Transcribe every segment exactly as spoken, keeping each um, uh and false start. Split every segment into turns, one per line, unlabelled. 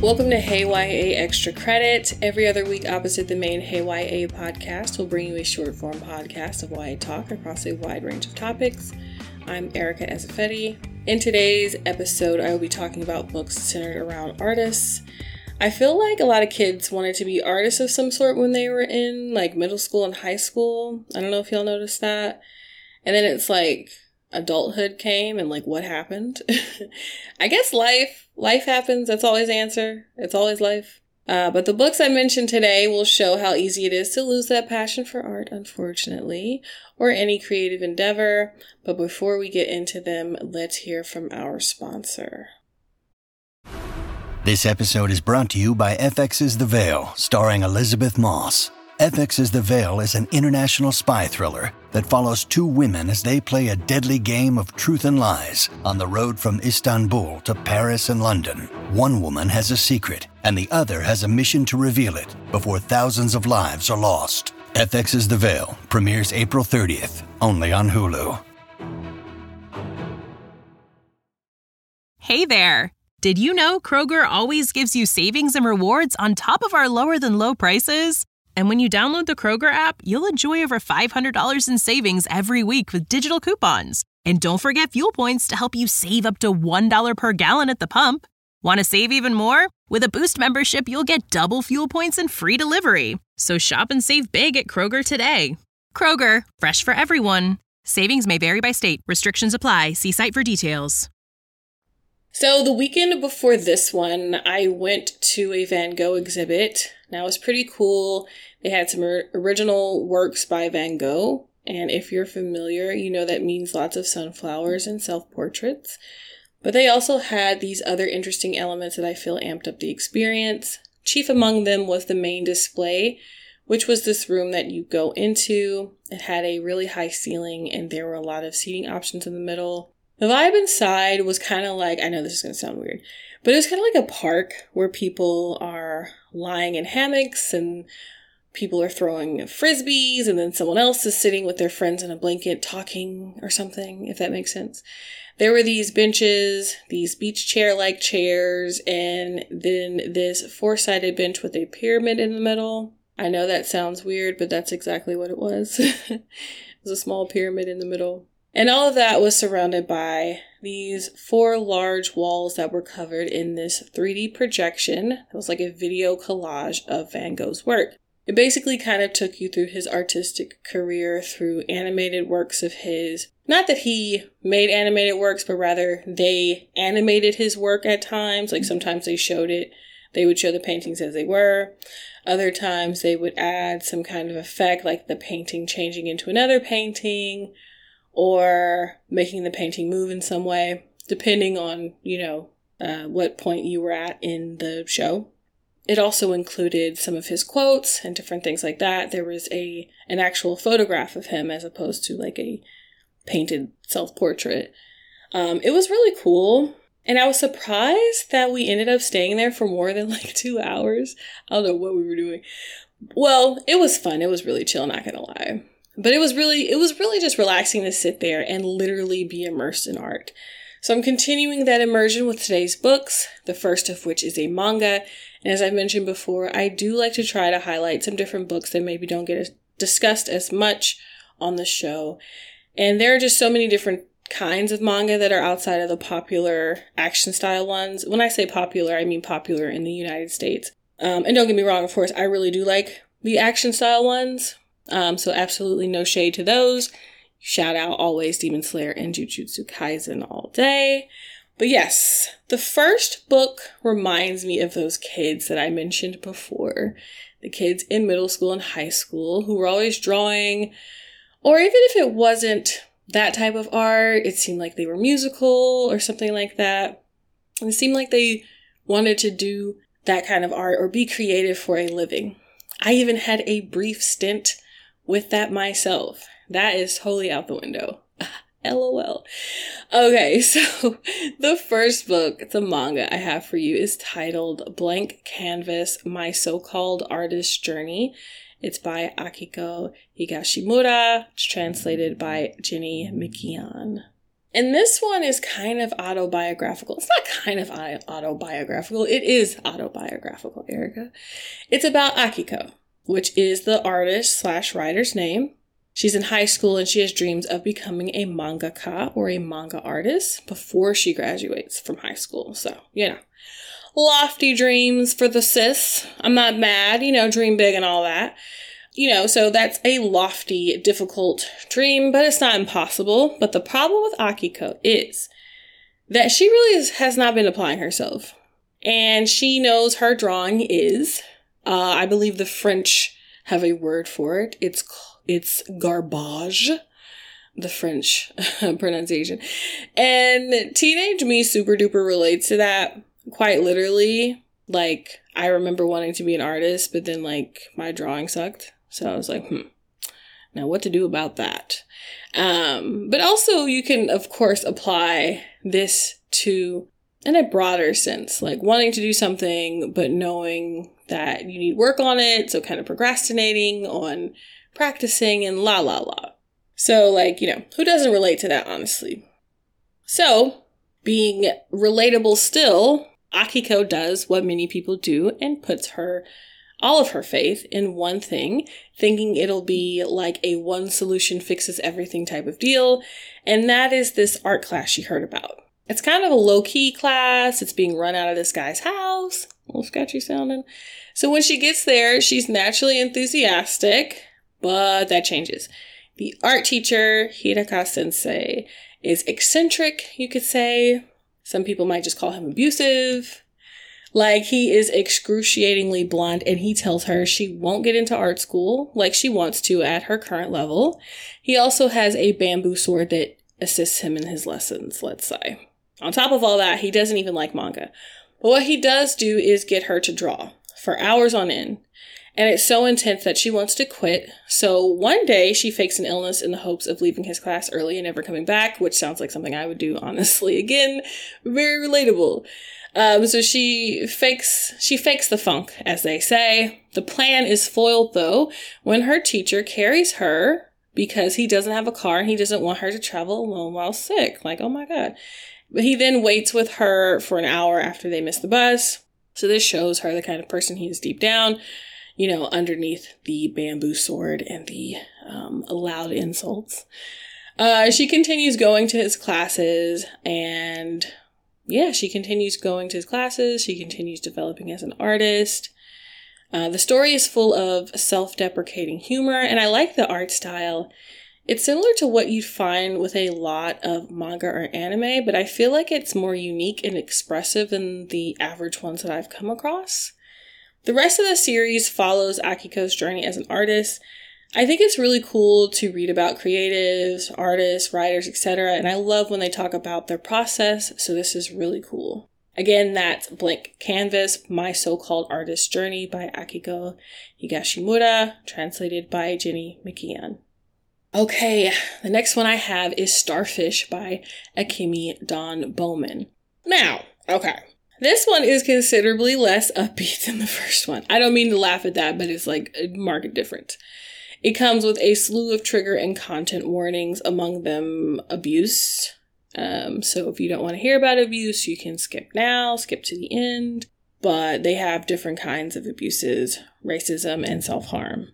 Welcome to Hey Y A Extra Credit. Every other week opposite the main Hey Y A podcast, we'll bring you a short form podcast of Y A talk across a wide range of topics. I'm Erica Ezefetti. In today's episode, I will be talking about books centered around artists. I feel like a lot of kids wanted to be artists of some sort when they were in like middle school and high school. I don't know if y'all noticed that. And then it's like adulthood came and like what happened? I guess life. Life happens. That's always the answer. It's always life. Uh, but the books I mentioned today will show how easy it is to lose that passion for art, unfortunately, or any creative endeavor. But before we get into them, let's hear from our sponsor.
This episode is brought to you by F X's The Veil, starring Elizabeth Moss. F X's The Veil is an international spy thriller that follows two women as they play a deadly game of truth and lies on the road from Istanbul to Paris and London. One woman has a secret, and the other has a mission to reveal it before thousands of lives are lost. F X's The Veil premieres April thirtieth, only on Hulu.
Hey there! Did you know Kroger always gives you savings and rewards on top of our lower-than-low prices? And when you download the Kroger app, you'll enjoy over five hundred dollars in savings every week with digital coupons. And don't forget fuel points to help you save up to one dollar per gallon at the pump. Want to save even more? With a Boost membership, you'll get double fuel points and free delivery. So shop and save big at Kroger today. Kroger, fresh for everyone. Savings may vary by state. Restrictions apply. See site for details.
So the weekend before this one, I went to a Van Gogh exhibit. Now it was pretty cool. They had some original works by Van Gogh. And if you're familiar, you know that means lots of sunflowers and self-portraits. But they also had these other interesting elements that I feel amped up the experience. Chief among them was the main display, which was this room that you go into. It had a really high ceiling and there were a lot of seating options in the middle. The vibe inside was kind of like, I know this is going to sound weird, but it was kind of like a park where people are lying in hammocks and people are throwing frisbees and then someone else is sitting with their friends in a blanket talking or something, if that makes sense. There were these benches, these beach chair-like chairs, and then this four-sided bench with a pyramid in the middle. I know that sounds weird, but that's exactly what it was. It was a small pyramid in the middle. And all of that was surrounded by these four large walls that were covered in this three D projection. It was like a video collage of Van Gogh's work. It basically kind of took you through his artistic career through animated works of his. Not that he made animated works, but rather they animated his work at times. Like sometimes they showed it. They would show the paintings as they were. Other times they would add some kind of effect, like the painting changing into another painting, or making the painting move in some way, depending on, you know, uh, what point you were at in the show. It also included some of his quotes and different things like that. There was a an actual photograph of him as opposed to like a painted self-portrait. Um, it was really cool. And I was surprised that we ended up staying there for more than like two hours. I don't know what we were doing. Well, it was fun. It was really chill, not gonna lie. But it was really, it was really just relaxing to sit there and literally be immersed in art. So I'm continuing that immersion with today's books, the first of which is a manga. And as I mentioned before, I do like to try to highlight some different books that maybe don't get discussed as much on the show. And there are just so many different kinds of manga that are outside of the popular action style ones. When I say popular, I mean popular in the United States. Um, and don't get me wrong, of course, I really do like the action style ones. Um, so absolutely no shade to those. Shout out always Demon Slayer and Jujutsu Kaisen all day. But yes, the first book reminds me of those kids that I mentioned before. The kids in middle school and high school who were always drawing, or even if it wasn't that type of art, it seemed like they were musical or something like that. And it seemed like they wanted to do that kind of art or be creative for a living. I even had a brief stint with that myself. That is totally out the window. LOL. Okay, so the first book, the manga I have for you is titled Blank Canvas, My So-Called Artist's Journey. It's by Akiko Higashimura. It's translated by Jenny McKeon. And this one is kind of autobiographical. It's not kind of autobiographical. It is autobiographical, Erica. It's about Akiko, which is the artist slash writer's name. She's in high school and she has dreams of becoming a mangaka or a manga artist before she graduates from high school. So, you know, lofty dreams for the sis. I'm not mad, you know, dream big and all that. You know, so that's a lofty, difficult dream, but it's not impossible. But the problem with Akiko is that she really is, has not been applying herself. And she knows her drawing is, uh, I believe the French have a word for it. It's, it's garbage, the French pronunciation. And teenage me super duper relates to that quite literally. Like, I remember wanting to be an artist, but then like my drawing sucked. So I was like, hmm, now what to do about that? Um, but also you can, of course, apply this to, in a broader sense, like wanting to do something, but knowing that you need work on it. So kind of procrastinating on practicing and la, la, la. So like, you know, who doesn't relate to that, honestly? So being relatable still, Akiko does what many people do and puts her all of her faith in one thing, thinking it'll be like a one solution fixes everything type of deal. And that is this art class she heard about. It's kind of a low-key class. It's being run out of this guy's house. A little sketchy sounding. So when she gets there, she's naturally enthusiastic, but that changes. The art teacher, Hiraka Sensei, is eccentric, you could say. Some people might just call him abusive. Like, he is excruciatingly blunt, and he tells her she won't get into art school like she wants to at her current level. He also has a bamboo sword that assists him in his lessons, let's say. On top of all that, he doesn't even like manga. But what he does do is get her to draw for hours on end. And it's so intense that she wants to quit. So one day she fakes an illness in the hopes of leaving his class early and never coming back, which sounds like something I would do, honestly. Again, very relatable. Um, so she fakes, she fakes the funk, as they say. The plan is foiled, though, when her teacher carries her because he doesn't have a car and he doesn't want her to travel alone while sick. Like, oh my God. But he then waits with her for an hour after they miss the bus. So this shows her the kind of person he is deep down, you know, underneath the bamboo sword and the um, loud insults. Uh, she continues going to his classes and... Yeah, she continues going to his classes. She continues developing as an artist. Uh, the story is full of self-deprecating humor, and I like the art style. It's similar to what you'd find with a lot of manga or anime, but I feel like it's more unique and expressive than the average ones that I've come across. The rest of the series follows Akiko's journey as an artist. I think it's really cool to read about creatives, artists, writers, et cetera. And I love when they talk about their process. So this is really cool. Again, that's Blank Canvas, My So-Called Artist Journey by Akiko Higashimura, translated by Jenny McKeon. Okay, the next one I have is Starfish by Akemi Dawn Bowman. Now, okay, this one is considerably less upbeat than the first one. I don't mean to laugh at that, but it's like a marked difference. It comes with a slew of trigger and content warnings, among them abuse. Um, so if you don't want to hear about abuse, you can skip now, skip to the end. But they have different kinds of abuses, racism, and self-harm.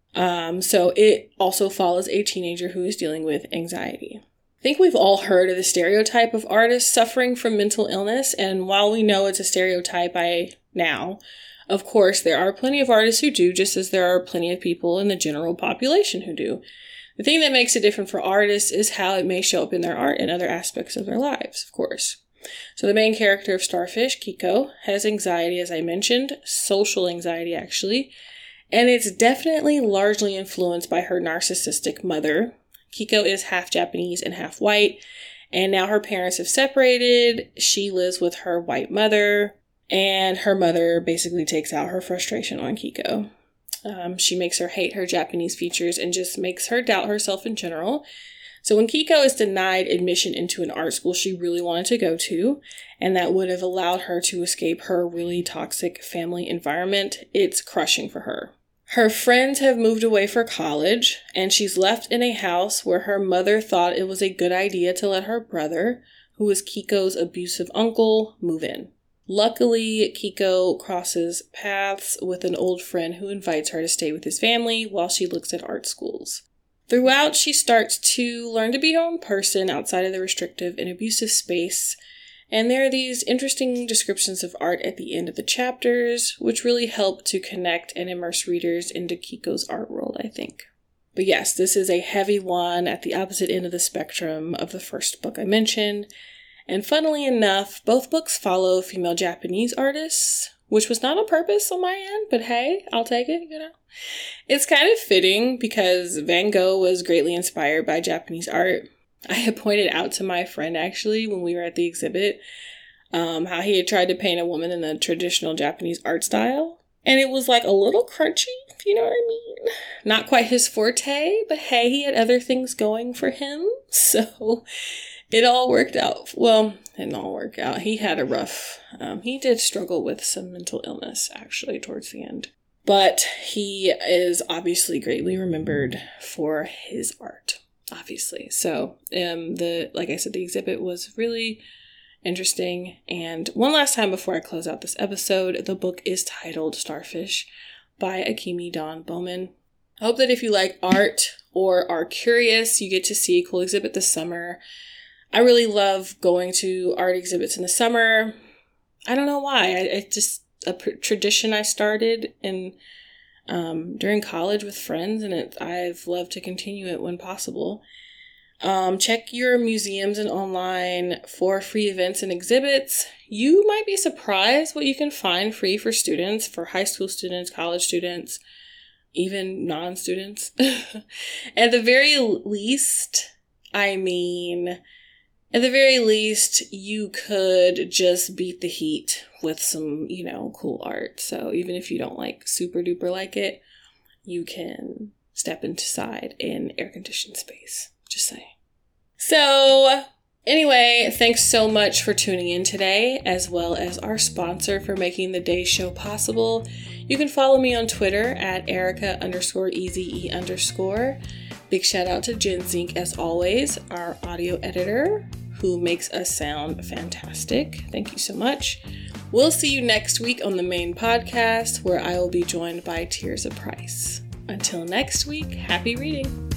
Um, so it also follows a teenager who is dealing with anxiety. I think we've all heard of the stereotype of artists suffering from mental illness. And while we know it's a stereotype by now, of course, there are plenty of artists who do, just as there are plenty of people in the general population who do. The thing that makes it different for artists is how it may show up in their art and other aspects of their lives, of course. So the main character of Starfish, Kiko, has anxiety, as I mentioned, social anxiety actually, and it's definitely largely influenced by her narcissistic mother. Kiko is half Japanese and half white, and now her parents have separated. She lives with her white mother. And her mother basically takes out her frustration on Kiko. Um, she makes her hate her Japanese features and just makes her doubt herself in general. So when Kiko is denied admission into an art school she really wanted to go to, and that would have allowed her to escape her really toxic family environment, it's crushing for her. Her friends have moved away for college, and she's left in a house where her mother thought it was a good idea to let her brother, who is Kiko's abusive uncle, move in. Luckily, Kiko crosses paths with an old friend who invites her to stay with his family while she looks at art schools. Throughout, she starts to learn to be her own person outside of the restrictive and abusive space, and there are these interesting descriptions of art at the end of the chapters, which really help to connect and immerse readers into Kiko's art world, I think. But yes, this is a heavy one at the opposite end of the spectrum of the first book I mentioned. And funnily enough, both books follow female Japanese artists, which was not on purpose on my end, but hey, I'll take it, you know. It's kind of fitting because Van Gogh was greatly inspired by Japanese art. I had pointed out to my friend, actually, when we were at the exhibit, um, how he had tried to paint a woman in the traditional Japanese art style. And it was like a little crunchy, if you know what I mean. Not quite his forte, but hey, he had other things going for him. So it all worked out. Well, it didn't all work out. He had a rough, um, he did struggle with some mental illness, actually, towards the end. But he is obviously greatly remembered for his art, obviously. So, um, the like I said, the exhibit was really interesting. And one last time before I close out this episode, the book is titled Starfish by Akemi Dawn Bowman. I hope that if you like art or are curious, you get to see a cool exhibit this summer. I really love going to art exhibits in the summer. I don't know why. I, it's just a pr- tradition I started in um, during college with friends, and it, I've loved to continue it when possible. Um, check your museums and online for free events and exhibits. You might be surprised what you can find free for students, for high school students, college students, even non-students. At the very least, I mean... At the very least, you could just beat the heat with some, you know, cool art. So even if you don't like super duper like it, you can step inside in air-conditioned space. Just saying. So anyway, thanks so much for tuning in today, as well as our sponsor for making the day show possible. You can follow me on Twitter at Erica underscore easy underscore. Big shout out to Jen Zink, as always, our audio editor, who makes us sound fantastic. Thank you so much. We'll see you next week on the main podcast, where I will be joined by Tears of Price. Until next week, happy reading.